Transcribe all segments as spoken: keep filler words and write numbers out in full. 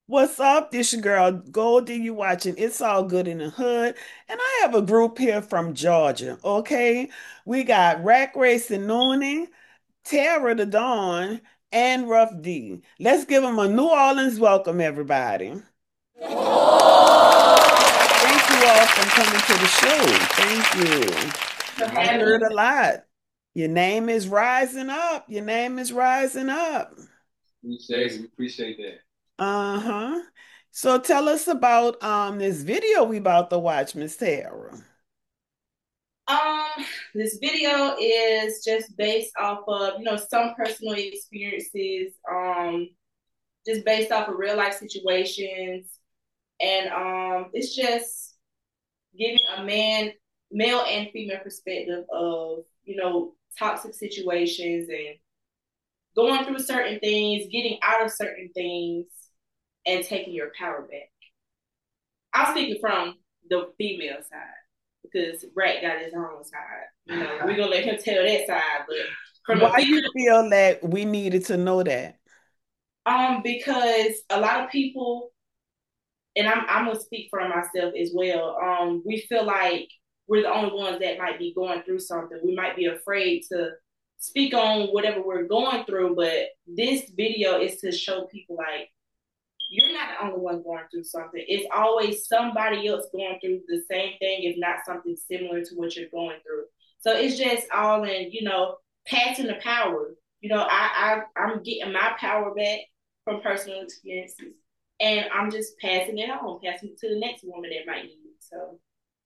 What's up? This your girl Goldie. You watching It's All Good in the Hood. And I have a group here from Georgia. Okay. We got Rack Racing Noonie, Tara the Dawn, and Rough D. Let's give them a New Orleans welcome, everybody. Thank you all for coming to the show. Thank you. I heard a lot. Your name is rising up. Your name is rising up. Appreciate we appreciate that. Uh-huh. So tell us about um this video we about to watch, Miss Tara. Um, this video is just based off of, you know, some personal experiences, um, just based off of real life situations. And um, it's just giving a man, male and female perspective of, you know, toxic situations and going through certain things, getting out of certain things, and taking your power back. I'm speaking from the female side because Rat got his own side. You know, we're gonna let him tell that side, but from the Why you female, feel that we needed to know that? um, because a lot of people, and I'm I'm gonna speak for myself as well. Um, we feel like we're the only ones that might be going through something. We might be afraid to speak on whatever we're going through, but this video is to show people like you're not the only one going through something. It's always somebody else going through the same thing, if not something similar to what you're going through. So it's just all in, you know, passing the power. You know, I, I I'm getting my power back from personal experiences, and I'm just passing it on, passing it to the next woman that might need it. So,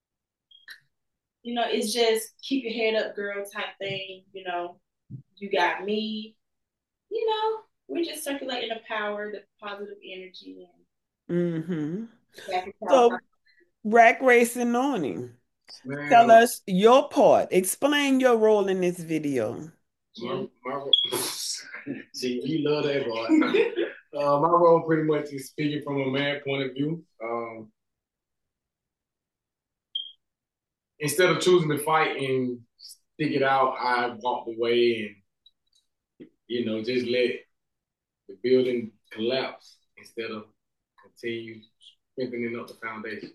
you know, it's just keep your head up, girl, type thing. You know, you got me. You know, we're just circulating the power, the positive energy, Mm-hmm. and So Rack Racing on him. Tell Man, us your part. Explain your role in this video. my, my see, you love that boy. Uh, my role pretty much is speaking from a man point of view. Um, instead of choosing to fight and stick it out, I walked away and you know just let the building collapse instead of continue strengthening up the foundation.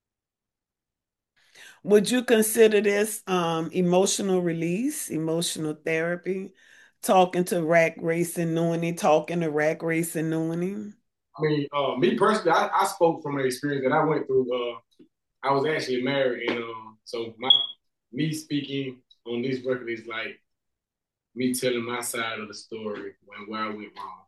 Would you consider this um emotional release, emotional therapy? Talking to Rack Racing Noonie, talking to Rack Racing Noonie? I mean, uh, me personally, I, I spoke from an experience that I went through. Uh, I was actually married, and um, so my me speaking on this record is like me telling my side of the story when where I went wrong.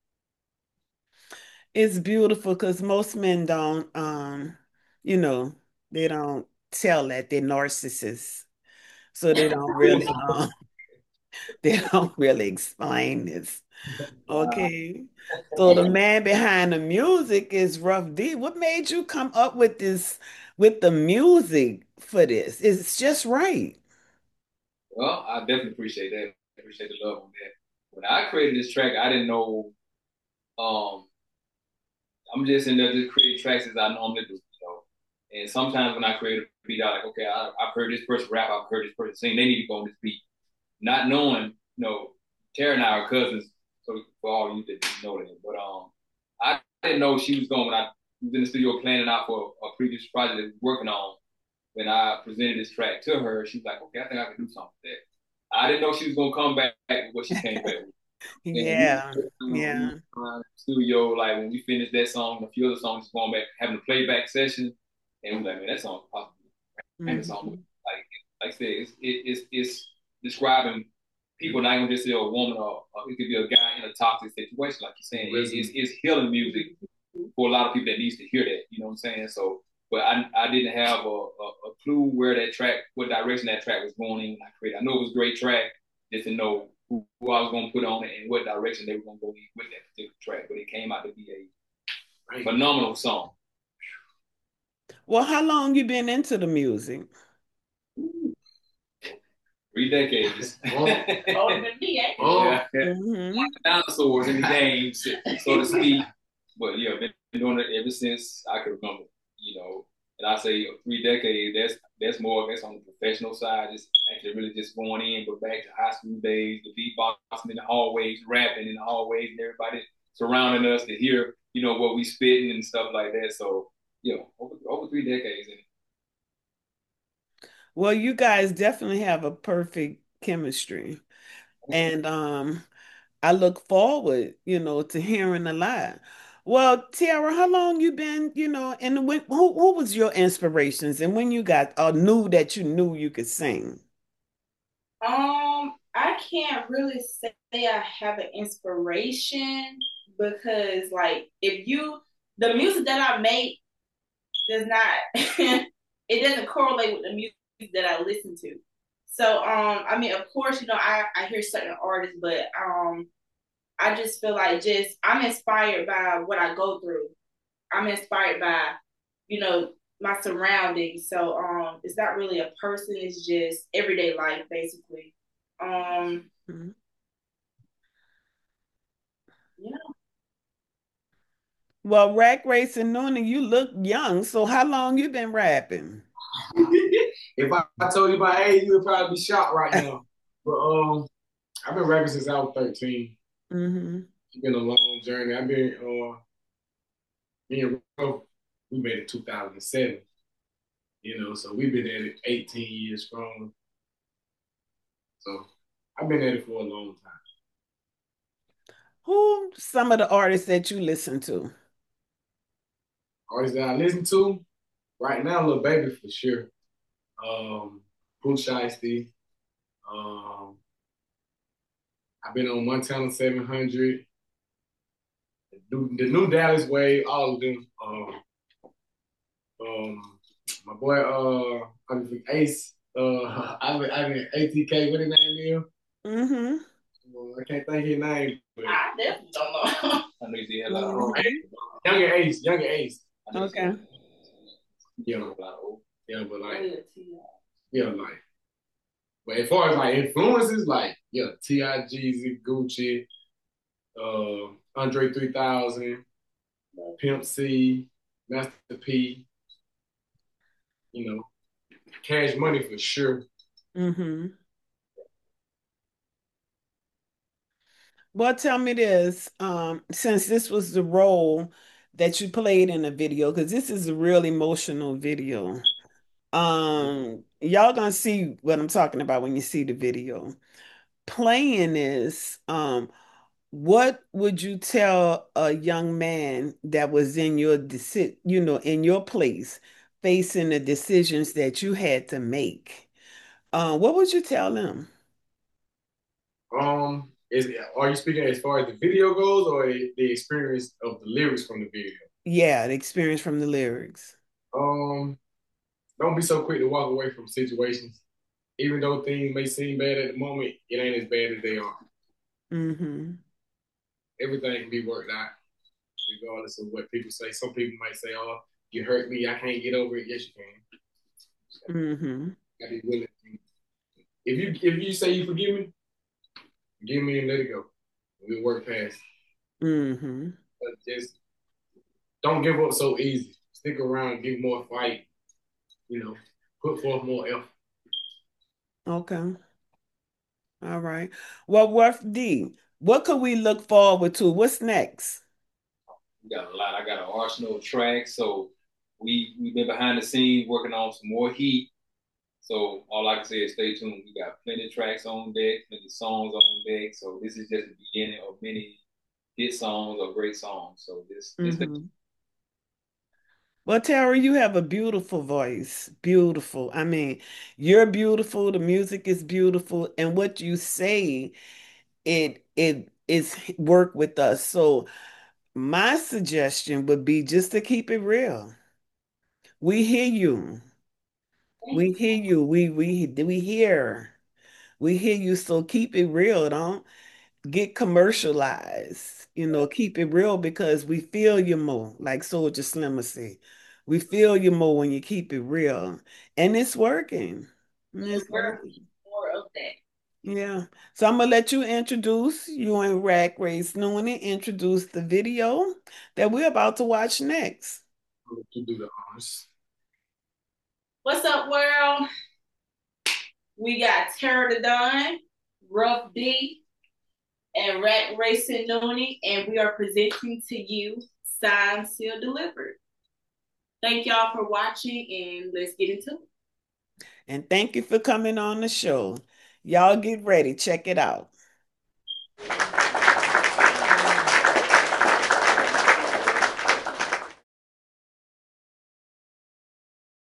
It's beautiful because most men don't, um, you know, they don't tell that they're narcissists. So they don't really, um, they don't really explain this. Okay. So the man behind the music is Rough D. What made you come up with this, with the music for this? It's just right. Well, I definitely appreciate that. Appreciate the love on that. When I created this track, I didn't know. Um, I'm just in there just creating tracks as I normally do, you know. And sometimes when I create a beat, I like, okay, I, I've heard this person rap, I've heard this person sing. They need to go on this beat, not knowing, you know, Tara and I are cousins. So for all you that didn't know that, but um, I didn't know she was going when I was in the studio planning out for a previous project that we was working on. When I presented this track to her, she was like, okay, I think I can do something with that. I didn't know she was gonna come back with what she came back with. And Yeah. we, Yeah. we uh, studio, like when we finished that song, a few other songs going back, having a playback session, and we like, man, that song's possible. And the song, Mhm. like, like I said, it's it, it's it's describing people, not even just say a woman or, or it could be a guy in a toxic situation, like you're saying. It, it's it's healing music for a lot of people that needs to hear that. You know what I'm saying? So, but I I didn't have a, a, a clue where that track, what direction that track was going in when I created. I know it was a great track, just to know who, who I was going to put on it and what direction they were going to go in with that particular track. But it came out to be a phenomenal song. Well, how long you been into the music? Three decades. older than me, eh? Yeah. Hmm. Dinosaurs in the game, so to speak. But yeah, been doing it ever since I can remember. You know, and I say three decades. That's that's more. That's on the professional side. It's actually really just going in, but back to high school days, the beatboxing in the hallways, rapping in the hallways, and everybody surrounding us to hear, you know, what we spitting and stuff like that. So, you know, over, over three decades. Well, you guys definitely have a perfect chemistry. And um, I look forward, you know, to hearing a lot. Well, Tiara, how long you been, you know, and when, who who was your inspirations and when you got or knew that you knew you could sing? Um, I can't really say I have an inspiration because, like, if you the music that I make does not it doesn't correlate with the music that I listen to. So, um, I mean, of course, you know, I I hear certain artists, but um, I just feel like just I'm inspired by what I go through. I'm inspired by, you know, my surroundings. So um it's not really a person, it's just everyday life basically. Um Mhm. yeah. Well, Rack Race and Noonan, you look young. So how long you been rapping? If I, I told you my age, you would probably be shocked right now. But um, I've been rapping since I was thirteen. Mm-hmm. It's been a long journey. I've been uh, me and Ro, we met in two thousand seven. You know, so we've been at it eighteen years strong. So I've been at it for a long time. Who some of the artists that you listen to? Artists that I listen to right now, Lil Baby for sure. Um, Pooh Shiesty. Um, I've been on Montana seven hundred. The new, the new Dallas Wave, all of them. Um, um, my boy, uh, I mean, Ace. Uh, I mean, I mean, A T K. What his name is? Mm-hmm. Well, I can't think his name. But, I definitely don't know. I know you see a lot of uh, old. Mm-hmm. Younger Ace, Younger Ace. I know you see Okay. Yeah, a lot of old. yeah, but like, Yeah. yeah, like. But as far as like influences, like yeah, T I Jeezy, Gucci, uh, Andre three thousand, Pimp C, Master P, you know, Cash Money for sure. Mm-hmm. Well, tell me this, um, since this was the role that you played in the video, because this is a real emotional video. Um, y'all gonna see what I'm talking about when you see the video. Playing this, um, what would you tell a young man that was in your deci you know, in your place, facing the decisions that you had to make? Uh, what would you tell them? Um, is are you speaking as far as the video goes, or the experience of the lyrics from the video? Yeah, the experience from the lyrics. Um, don't be so quick to walk away from situations. Even though things may seem bad at the moment, it ain't as bad as they are. Mm-hmm. Everything can be worked out, regardless of what people say. Some people might say, "Oh, you hurt me, I can't get over it." Yes, you can. Mm-hmm. You gotta be willing. If you if you say you forgive me, forgive me and let it go. We'll work past it. Mm-hmm. But just don't give up so easy. Stick around, give more fight. You know, put forth more effort. Okay. All right. Well, Worth D, what could we look forward to? What's next? We got a lot. I got an arsenal of tracks. So we we've been behind the scenes working on some more heat. So all I can say is stay tuned. We got plenty of tracks on deck, plenty of songs on deck. So this is just the beginning of many hit songs or great songs. So this just Mm-hmm. Well, Tara, you have a beautiful voice. Beautiful. I mean, you're beautiful. The music is beautiful, and what you say, it it is work with us. So my suggestion would be just to keep it real. We hear you. We hear you. We we we hear. We hear you. So keep it real. Don't get commercialized. You know, keep it real because we feel you more, like Soldier Slim would say. We feel you more when you keep it real. And it's working. And And it's we're working. more of that. Yeah. So I'm gonna let you introduce you and Rack Race Noonan introduce the video that we're about to watch next. To do the honors. What's up, world? We got Tara the Don, Rough D, and Rat Racing Noonie, and we are presenting to you Signed, Sealed, Delivered. Thank y'all for watching, and let's get into it. And thank you for coming on the show. Y'all get ready. Check it out.